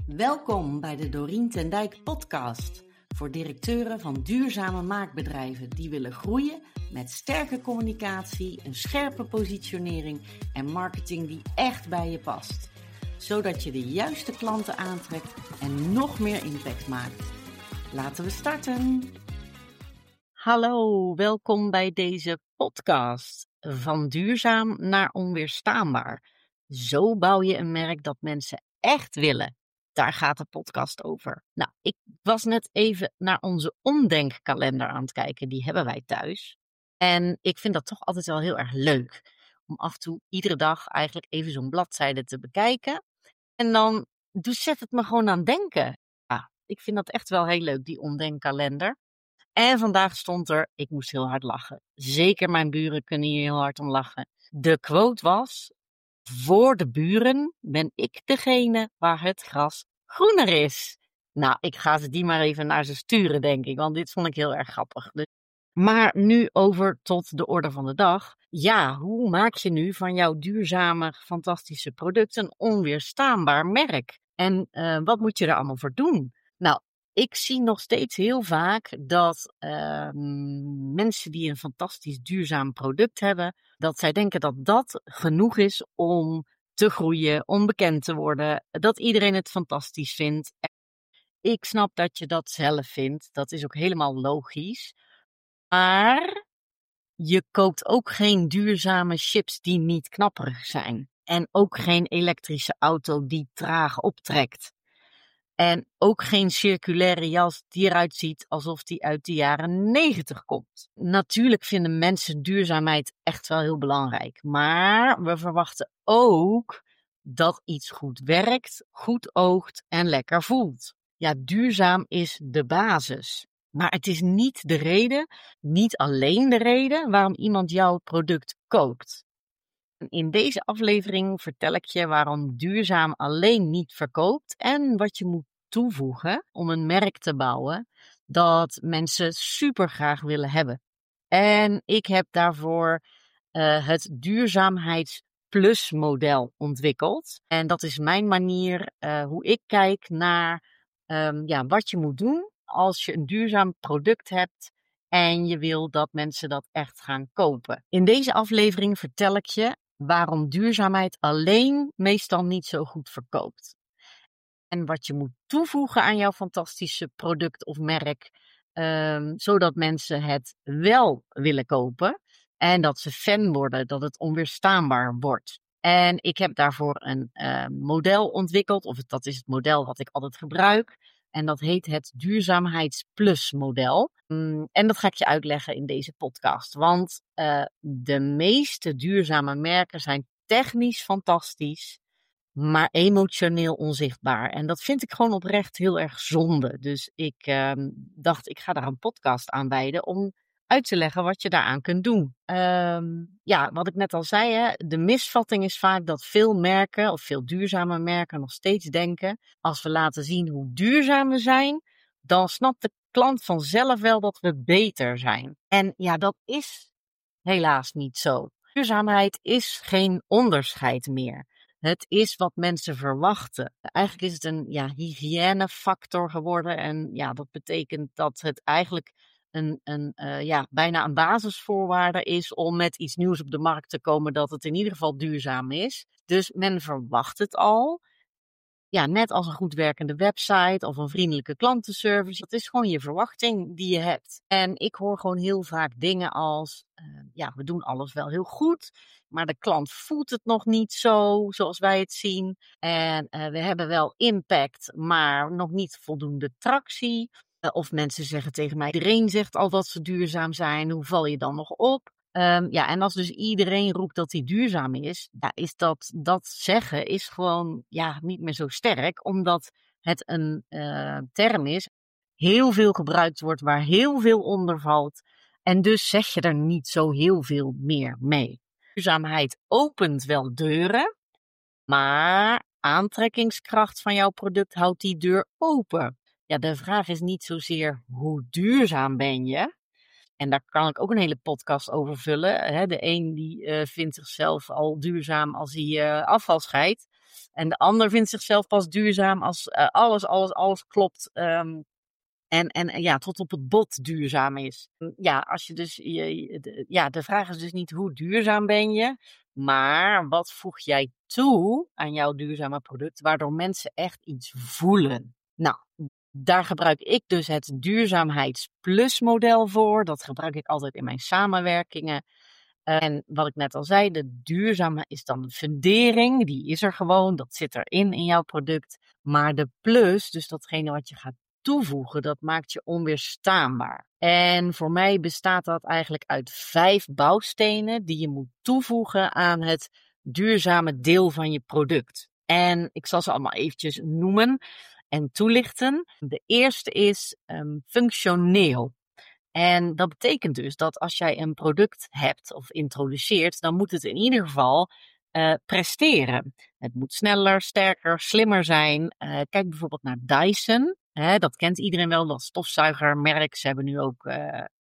Welkom bij de Dorien ten Dijk podcast voor directeuren van duurzame maakbedrijven die willen groeien met sterke communicatie, een scherpe positionering en marketing die echt bij je past. Zodat je de juiste klanten aantrekt en nog meer impact maakt. Laten we starten! Hallo, welkom bij deze podcast. Van duurzaam naar onweerstaanbaar. Zo bouw je een merk dat mensen echt willen. Daar gaat de podcast over. Nou, ik was net even naar onze omdenkkalender aan het kijken. Die hebben wij thuis. En ik vind dat toch altijd wel heel erg leuk. Om af en toe iedere dag eigenlijk even zo'n bladzijde te bekijken. En dan zet het me gewoon aan denken. Ja, ik vind dat echt wel heel leuk, die omdenkkalender. En vandaag stond er, ik moest heel hard lachen. Zeker mijn buren kunnen hier heel hard om lachen. De quote was: voor de buren ben ik degene waar het gras groener is. Nou, ik ga ze die maar even naar ze sturen, denk ik, want dit vond ik heel erg grappig. Maar nu over tot de orde van de dag. Ja, hoe maak je nu van jouw duurzame, fantastische product een onweerstaanbaar merk? En wat moet je er allemaal voor doen? Nou, ik zie nog steeds heel vaak dat mensen die een fantastisch duurzaam product hebben, dat zij denken dat dat genoeg is om te groeien, om bekend te worden, dat iedereen het fantastisch vindt. Ik snap dat je dat zelf vindt, dat is ook helemaal logisch. Maar je koopt ook geen duurzame chips die niet knapperig zijn. En ook geen elektrische auto die traag optrekt. En ook geen circulaire jas die eruit ziet alsof die uit de jaren 90 komt. Natuurlijk vinden mensen duurzaamheid echt wel heel belangrijk. Maar we verwachten ook dat iets goed werkt, goed oogt en lekker voelt. Ja, duurzaam is de basis. Maar het is niet de reden, niet alleen de reden waarom iemand jouw product koopt. In deze aflevering vertel ik je waarom duurzaam alleen niet verkoopt en wat je moet toevoegen om een merk te bouwen dat mensen super graag willen hebben. En ik heb daarvoor het duurzaamheidsplus model ontwikkeld. En dat is mijn manier hoe ik kijk naar wat je moet doen als je een duurzaam product hebt en je wil dat mensen dat echt gaan kopen. In deze aflevering vertel ik je waarom duurzaamheid alleen meestal niet zo goed verkoopt. En wat je moet toevoegen aan jouw fantastische product of merk, zodat mensen het wel willen kopen. En dat ze fan worden, dat het onweerstaanbaar wordt. En ik heb daarvoor een model ontwikkeld, of dat is het model wat ik altijd gebruik. En dat heet het duurzaamheidsplus model. En dat ga ik je uitleggen in deze podcast. Want de meeste duurzame merken zijn technisch fantastisch, maar emotioneel onzichtbaar. En dat vind ik gewoon oprecht heel erg zonde. Dus ik dacht, ik ga daar een podcast aan wijden om uit te leggen wat je daaraan kunt doen. Wat ik net al zei, hè, de misvatting is vaak dat veel merken of veel duurzame merken nog steeds denken: als we laten zien hoe duurzaam we zijn, dan snapt de klant vanzelf wel dat we beter zijn. En ja, dat is helaas niet zo. Duurzaamheid is geen onderscheid meer. Het is wat mensen verwachten. Eigenlijk is het een hygiënefactor geworden. En ja, dat betekent dat het eigenlijk bijna een basisvoorwaarde is om met iets nieuws op de markt te komen dat het in ieder geval duurzaam is. Dus men verwacht het al. Ja, net als een goed werkende website of een vriendelijke klantenservice. Dat is gewoon je verwachting die je hebt. En ik hoor gewoon heel vaak dingen als: we doen alles wel heel goed, maar de klant voelt het nog niet zo zoals wij het zien. En we hebben wel impact, maar nog niet voldoende tractie. Of mensen zeggen tegen mij: iedereen zegt al dat ze duurzaam zijn, hoe val je dan nog op? En als dus iedereen roept dat hij duurzaam is, is dat zeggen is gewoon niet meer zo sterk, omdat het een term is, heel veel gebruikt wordt, waar heel veel onder valt. En dus zeg je er niet zo heel veel meer mee. Duurzaamheid opent wel deuren, maar aantrekkingskracht van jouw product houdt die deur open. Ja, de vraag is niet zozeer hoe duurzaam ben je. En daar kan ik ook een hele podcast over vullen. De een die vindt zichzelf al duurzaam als hij afval scheidt. En de ander vindt zichzelf pas duurzaam als alles klopt. En ja, tot op het bot duurzaam is. Ja, als je dus, de vraag is dus niet hoe duurzaam ben je, maar wat voeg jij toe aan jouw duurzame product, waardoor mensen echt iets voelen. Nou, daar gebruik ik dus het duurzaamheidsplus model voor. Dat gebruik ik altijd in mijn samenwerkingen. En wat ik net al zei, de duurzame is dan de fundering. Die is er gewoon, dat zit erin in jouw product. Maar de plus, dus datgene wat je gaat toevoegen, dat maakt je onweerstaanbaar. En voor mij bestaat dat eigenlijk uit 5 bouwstenen die je moet toevoegen aan het duurzame deel van je product. En ik zal ze allemaal eventjes noemen en toelichten. De eerste is functioneel. En dat betekent dus dat als jij een product hebt of introduceert, dan moet het in ieder geval presteren. Het moet sneller, sterker, slimmer zijn. Kijk bijvoorbeeld naar Dyson. Dat kent iedereen wel, dat stofzuigermerk. Ze hebben nu ook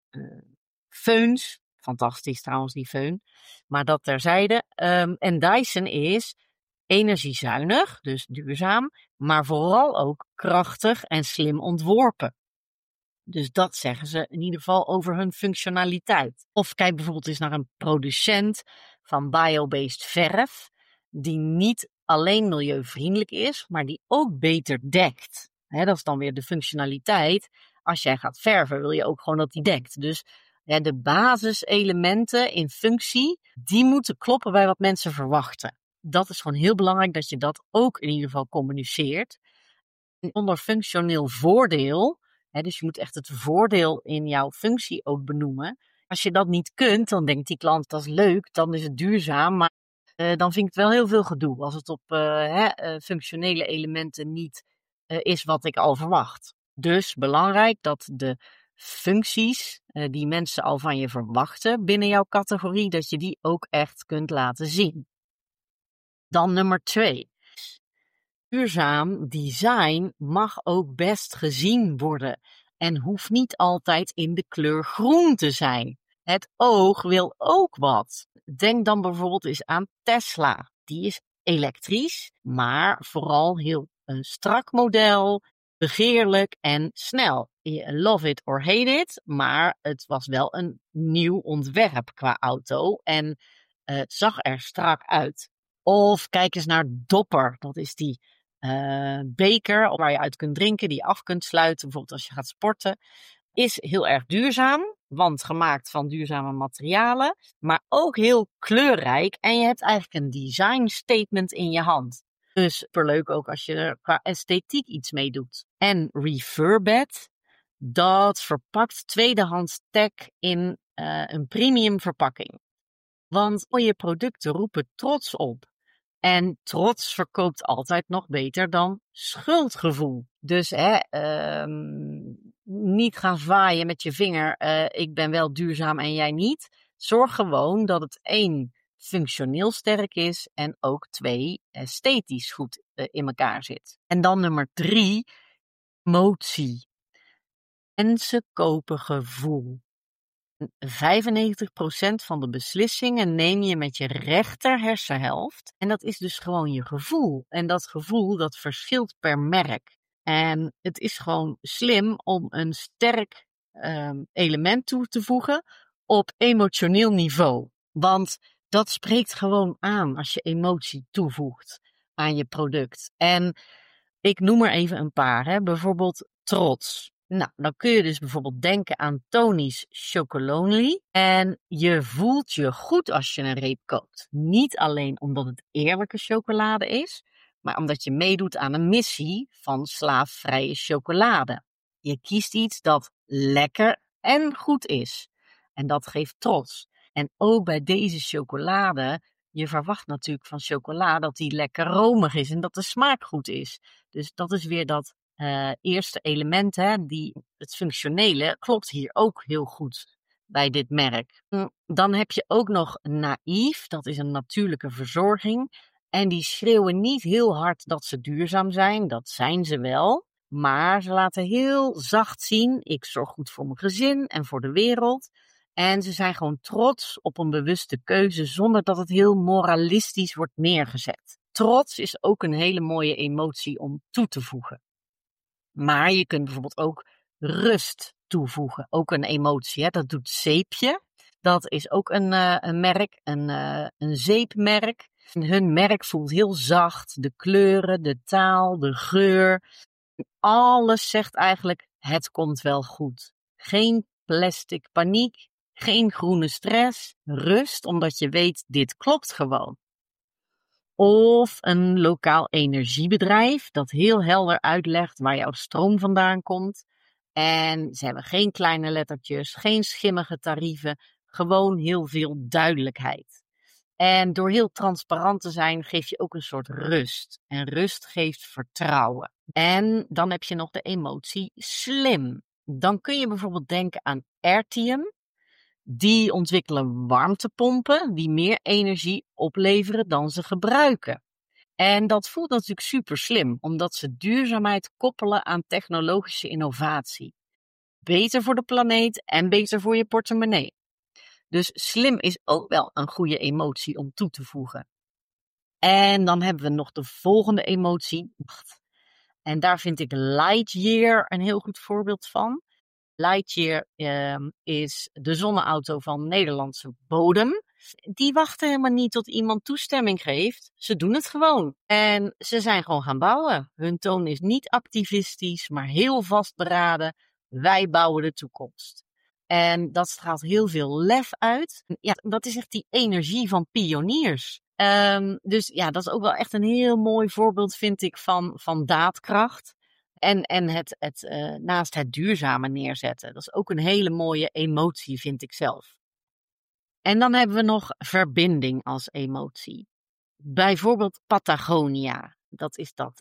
feuns. Fantastisch trouwens, die föhn. Maar dat terzijde. En Dyson is energiezuinig, dus duurzaam, maar vooral ook krachtig en slim ontworpen. Dus dat zeggen ze in ieder geval over hun functionaliteit. Of kijk bijvoorbeeld eens naar een producent van biobased verf, die niet alleen milieuvriendelijk is, maar die ook beter dekt. Dat is dan weer de functionaliteit. Als jij gaat verven, wil je ook gewoon dat die dekt. Dus de basiselementen in functie, die moeten kloppen bij wat mensen verwachten. Dat is gewoon heel belangrijk dat je dat ook in ieder geval communiceert. En onder functioneel voordeel, dus je moet echt het voordeel in jouw functie ook benoemen. Als je dat niet kunt, dan denkt die klant dat is leuk, dan is het duurzaam. Maar dan vind ik het wel heel veel gedoe als het op functionele elementen niet is wat ik al verwacht. Dus belangrijk dat de functies die mensen al van je verwachten binnen jouw categorie, dat je die ook echt kunt laten zien. Dan nummer 2. Duurzaam design mag ook best gezien worden en hoeft niet altijd in de kleur groen te zijn. Het oog wil ook wat. Denk dan bijvoorbeeld eens aan Tesla. Die is elektrisch, maar vooral heel een strak model, begeerlijk en snel. Je love it or hate it, maar het was wel een nieuw ontwerp qua auto en het zag er strak uit. Of kijk eens naar Dopper, dat is die beker waar je uit kunt drinken, die je af kunt sluiten, bijvoorbeeld als je gaat sporten. Is heel erg duurzaam, want gemaakt van duurzame materialen, maar ook heel kleurrijk en je hebt eigenlijk een design statement in je hand. Dus superleuk ook als je er qua esthetiek iets mee doet. En Refurbed, dat verpakt tweedehands tech in een premium verpakking. Want mooie producten roepen trots op. En trots verkoopt altijd nog beter dan schuldgevoel. Dus niet gaan zwaaien met je vinger. Ik ben wel duurzaam en jij niet. Zorg gewoon dat het 1 functioneel sterk is en ook 2 esthetisch goed in elkaar zit. En dan nummer 3, emotie. Mensen kopen gevoel. 95% van de beslissingen neem je met je rechter hersenhelft. En dat is dus gewoon je gevoel. En dat gevoel, dat verschilt per merk. En het is gewoon slim om een sterk element toe te voegen op emotioneel niveau. Want dat spreekt gewoon aan als je emotie toevoegt aan je product. En ik noem er even een paar. Bijvoorbeeld trots. Nou, dan kun je dus bijvoorbeeld denken aan Tony's Chocolonely. En je voelt je goed als je een reep koopt. Niet alleen omdat het eerlijke chocolade is, maar omdat je meedoet aan een missie van slaafvrije chocolade. Je kiest iets dat lekker en goed is. En dat geeft trots. En ook bij deze chocolade, je verwacht natuurlijk van chocola dat die lekker romig is en dat de smaak goed is. Dus dat is weer dat eerste element, het functionele, klopt hier ook heel goed bij dit merk. Dan heb je ook nog Naïef, dat is een natuurlijke verzorging. En die schreeuwen niet heel hard dat ze duurzaam zijn, dat zijn ze wel. Maar ze laten heel zacht zien, ik zorg goed voor mijn gezin en voor de wereld. En ze zijn gewoon trots op een bewuste keuze zonder dat het heel moralistisch wordt neergezet. trots is ook een hele mooie emotie om toe te voegen. Maar je kunt bijvoorbeeld ook rust toevoegen. Ook een emotie. Hè? Dat doet Zeepje. Dat is ook een merk, een zeepmerk. En hun merk voelt heel zacht. De kleuren, de taal, de geur. Alles zegt eigenlijk, het komt wel goed. Geen plastic paniek. Geen groene stress. Rust, omdat je weet, dit klopt gewoon. Of een lokaal energiebedrijf dat heel helder uitlegt waar jouw stroom vandaan komt. En ze hebben geen kleine lettertjes, geen schimmige tarieven, gewoon heel veel duidelijkheid. En door heel transparant te zijn geef je ook een soort rust. En rust geeft vertrouwen. En dan heb je nog de emotie slim. Dan kun je bijvoorbeeld denken aan Artium. Die ontwikkelen warmtepompen die meer energie opleveren dan ze gebruiken. En dat voelt natuurlijk super slim, omdat ze duurzaamheid koppelen aan technologische innovatie. Beter voor de planeet en beter voor je portemonnee. Dus slim is ook wel een goede emotie om toe te voegen. En dan hebben we nog de volgende emotie. En daar vind ik Lightyear een heel goed voorbeeld van. Lightyear is de zonneauto van Nederlandse bodem. Die wachten helemaal niet tot iemand toestemming geeft. Ze doen het gewoon. En ze zijn gewoon gaan bouwen. Hun toon is niet activistisch, maar heel vastberaden. Wij bouwen de toekomst. En dat straalt heel veel lef uit. Ja, dat is echt die energie van pioniers. Dus ja, dat is ook wel echt een heel mooi voorbeeld, vind ik, van daadkracht. En het naast het duurzame neerzetten. Dat is ook een hele mooie emotie, vind ik zelf. En dan hebben we nog verbinding als emotie. Bijvoorbeeld Patagonia. Dat is dat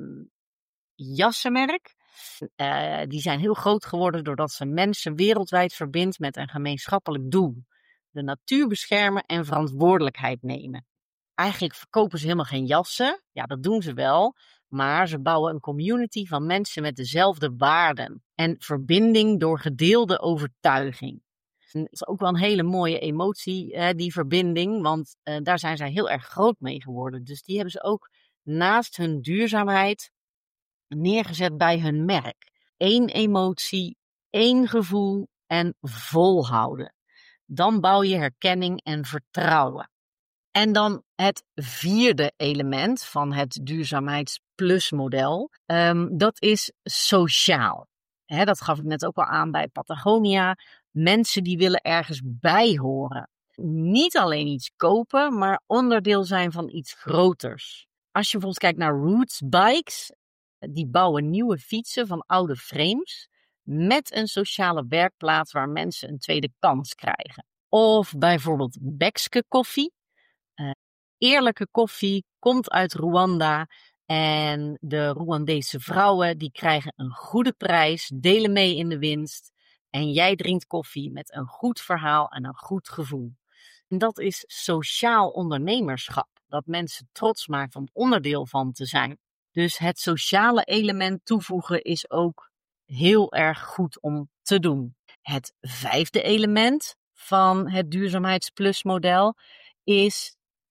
jassenmerk. Die zijn heel groot geworden doordat ze mensen wereldwijd verbindt met een gemeenschappelijk doel. De natuur beschermen en verantwoordelijkheid nemen. Eigenlijk verkopen ze helemaal geen jassen. Ja, dat doen ze wel. Maar ze bouwen een community van mensen met dezelfde waarden. En verbinding door gedeelde overtuiging. Dat is ook wel een hele mooie emotie, die verbinding. Want daar zijn zij heel erg groot mee geworden. Dus die hebben ze ook naast hun duurzaamheid neergezet bij hun merk. 1 emotie, 1 gevoel en volhouden. Dan bouw je herkenning en vertrouwen. En dan het 4e element van het duurzaamheidsplusmodel, dat is sociaal. Dat gaf ik net ook al aan bij Patagonia. Mensen die willen ergens bij horen. Niet alleen iets kopen, maar onderdeel zijn van iets groters. Als je bijvoorbeeld kijkt naar Roots Bikes, die bouwen nieuwe fietsen van oude frames met een sociale werkplaats waar mensen een tweede kans krijgen. Of bijvoorbeeld Bekske Koffie. Eerlijke koffie komt uit Rwanda en de Rwandese vrouwen die krijgen een goede prijs, delen mee in de winst en jij drinkt koffie met een goed verhaal en een goed gevoel. En dat is sociaal ondernemerschap, dat mensen trots maakt om onderdeel van te zijn. Dus het sociale element toevoegen is ook heel erg goed om te doen. Het 5e element van het duurzaamheidsplusmodel is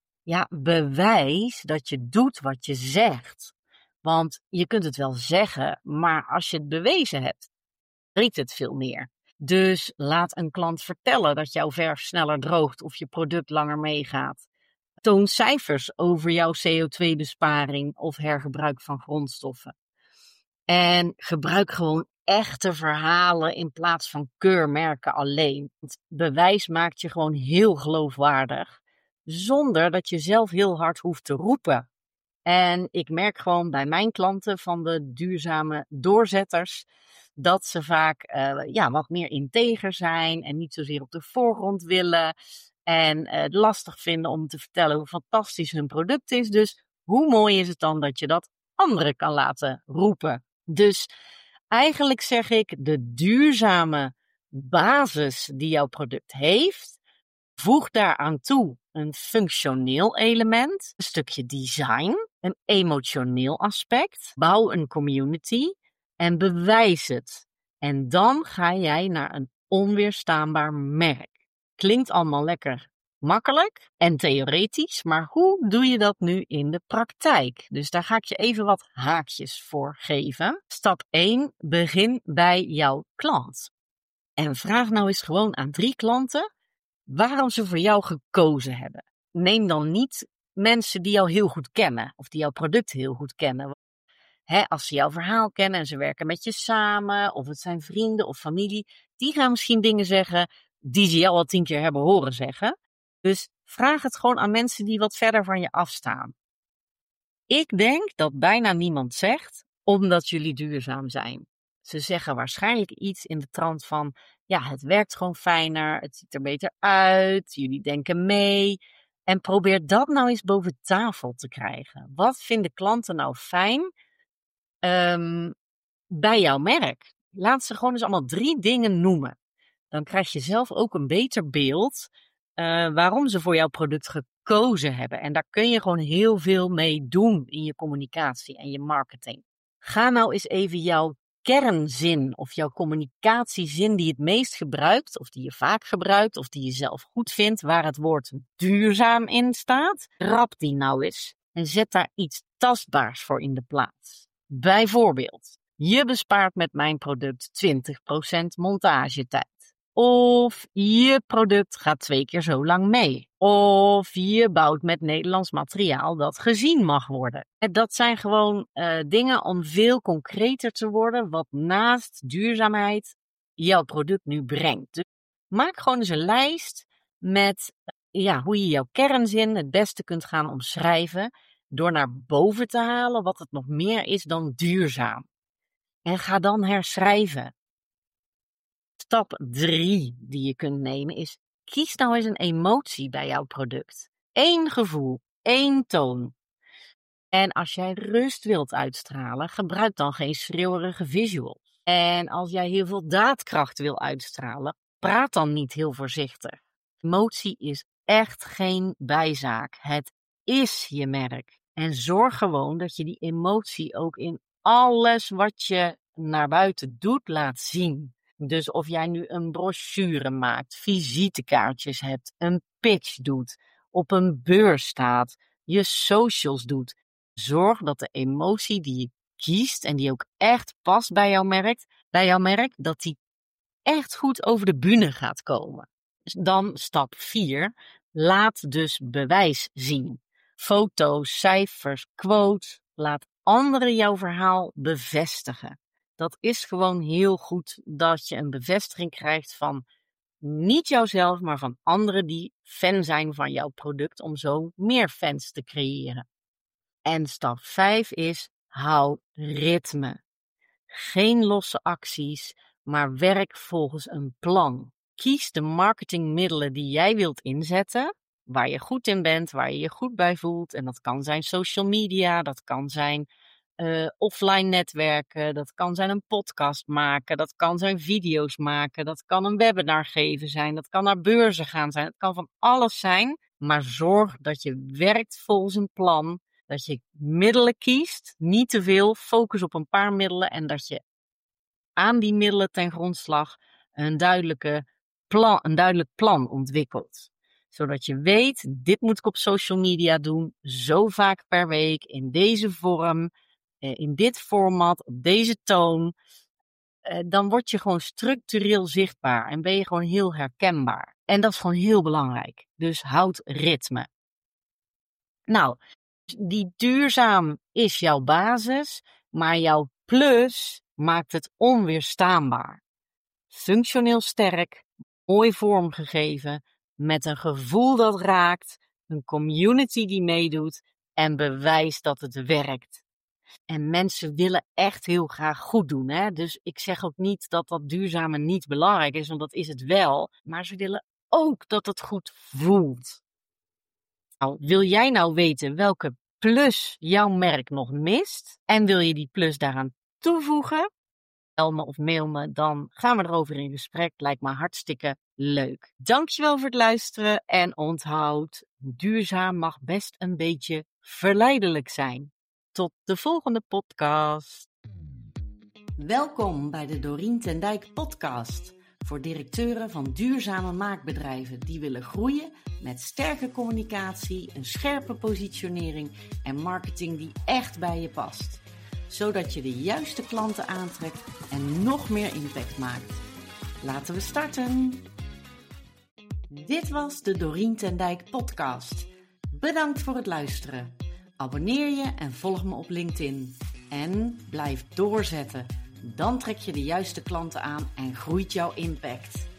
bewijs dat je doet wat je zegt. Want je kunt het wel zeggen, maar als je het bewezen hebt, spreekt het veel meer. Dus laat een klant vertellen dat jouw verf sneller droogt of je product langer meegaat. Toon cijfers over jouw CO2-besparing of hergebruik van grondstoffen. En gebruik gewoon echte verhalen in plaats van keurmerken alleen. Want bewijs maakt je gewoon heel geloofwaardig, zonder dat je zelf heel hard hoeft te roepen. En ik merk gewoon bij mijn klanten van de duurzame doorzetters dat ze vaak wat meer integer zijn en niet zozeer op de voorgrond willen. En het lastig vinden om te vertellen hoe fantastisch hun product is. Dus hoe mooi is het dan dat je dat anderen kan laten roepen. Dus eigenlijk zeg ik, de duurzame basis die jouw product heeft, voeg daaraan toe een functioneel element, een stukje design, een emotioneel aspect, bouw een community en bewijs het. En dan ga jij naar een onweerstaanbaar merk. Klinkt allemaal lekker Makkelijk en theoretisch, maar hoe doe je dat nu in de praktijk? Dus daar ga ik je even wat haakjes voor geven. Stap 1, begin bij jouw klant. En vraag nou eens gewoon aan 3 klanten waarom ze voor jou gekozen hebben. Neem dan niet mensen die jou heel goed kennen of die jouw product heel goed kennen. Als ze jouw verhaal kennen en ze werken met je samen, of het zijn vrienden of familie, die gaan misschien dingen zeggen die ze jou al 10 keer hebben horen zeggen. Dus vraag het gewoon aan mensen die wat verder van je afstaan. Ik denk dat bijna niemand zegt omdat jullie duurzaam zijn. Ze zeggen waarschijnlijk iets in de trant van, ja, het werkt gewoon fijner, het ziet er beter uit, jullie denken mee. En probeer dat nou eens boven tafel te krijgen. Wat vinden klanten nou fijn bij jouw merk? Laat ze gewoon eens allemaal 3 dingen noemen. Dan krijg je zelf ook een beter beeld waarom ze voor jouw product gekozen hebben. En daar kun je gewoon heel veel mee doen in je communicatie en je marketing. Ga nou eens even jouw kernzin of jouw communicatiezin die je het meest gebruikt, of die je vaak gebruikt, of die je zelf goed vindt, waar het woord duurzaam in staat. Rap die nou eens en zet daar iets tastbaars voor in de plaats. Bijvoorbeeld, je bespaart met mijn product 20% montagetijd. Of je product gaat 2 keer zo lang mee. Of je bouwt met Nederlands materiaal dat gezien mag worden. En dat zijn gewoon dingen om veel concreter te worden wat naast duurzaamheid jouw product nu brengt. Dus maak gewoon eens een lijst met hoe je jouw kernzin het beste kunt gaan omschrijven door naar boven te halen wat het nog meer is dan duurzaam. En ga dan herschrijven. Stap 3 die je kunt nemen is, kies nou eens een emotie bij jouw product. 1 gevoel, 1 toon. En als jij rust wilt uitstralen, gebruik dan geen schreeuwerige visuals. En als jij heel veel daadkracht wil uitstralen, praat dan niet heel voorzichtig. Emotie is echt geen bijzaak. Het is je merk. En zorg gewoon dat je die emotie ook in alles wat je naar buiten doet laat zien. Dus of jij nu een brochure maakt, visitekaartjes hebt, een pitch doet, op een beurs staat, je socials doet. Zorg dat de emotie die je kiest en die ook echt past bij jouw merk, dat die echt goed over de bühne gaat komen. Dan stap 4, laat dus bewijs zien. Foto's, cijfers, quotes, laat anderen jouw verhaal bevestigen. Dat is gewoon heel goed dat je een bevestiging krijgt van niet jouzelf, maar van anderen die fan zijn van jouw product om zo meer fans te creëren. En stap 5 is, hou ritme. Geen losse acties, maar werk volgens een plan. Kies de marketingmiddelen die jij wilt inzetten, waar je goed in bent, waar je je goed bij voelt. En dat kan zijn social media, dat kan zijn offline netwerken, dat kan zijn een podcast maken, dat kan zijn video's maken, dat kan een webinar geven zijn, dat kan naar beurzen gaan zijn, het kan van alles zijn. Maar zorg dat je werkt volgens een plan, dat je middelen kiest, niet te veel, focus op een paar middelen en dat je aan die middelen ten grondslag een duidelijk plan ontwikkelt. Zodat je weet, dit moet ik op social media doen, zo vaak per week, in deze vorm, in dit format, op deze toon. Dan word je gewoon structureel zichtbaar en ben je gewoon heel herkenbaar. En dat is gewoon heel belangrijk. Dus houd ritme. Nou, die duurzaam is jouw basis, maar jouw plus maakt het onweerstaanbaar. Functioneel sterk, mooi vormgegeven, met een gevoel dat raakt, een community die meedoet en bewijst dat het werkt. En mensen willen echt heel graag goed doen, hè? Dus ik zeg ook niet dat dat duurzame niet belangrijk is, want dat is het wel. Maar ze willen ook dat het goed voelt. Nou, wil jij nou weten welke plus jouw merk nog mist? En wil je die plus daaraan toevoegen? Bel me of mail me, dan gaan we erover in gesprek. Lijkt me hartstikke leuk. Dankjewel voor het luisteren en onthoud, duurzaam mag best een beetje verleidelijk zijn. Tot de volgende podcast. Welkom bij de Dorien ten Dijk podcast. Voor directeuren van duurzame maakbedrijven die willen groeien met sterke communicatie, een scherpe positionering en marketing die echt bij je past. Zodat je de juiste klanten aantrekt en nog meer impact maakt. Laten we starten! Dit was de Dorien ten Dijk podcast. Bedankt voor het luisteren. Abonneer je en volg me op LinkedIn. En blijf doorzetten. Dan trek je de juiste klanten aan en groeit jouw impact.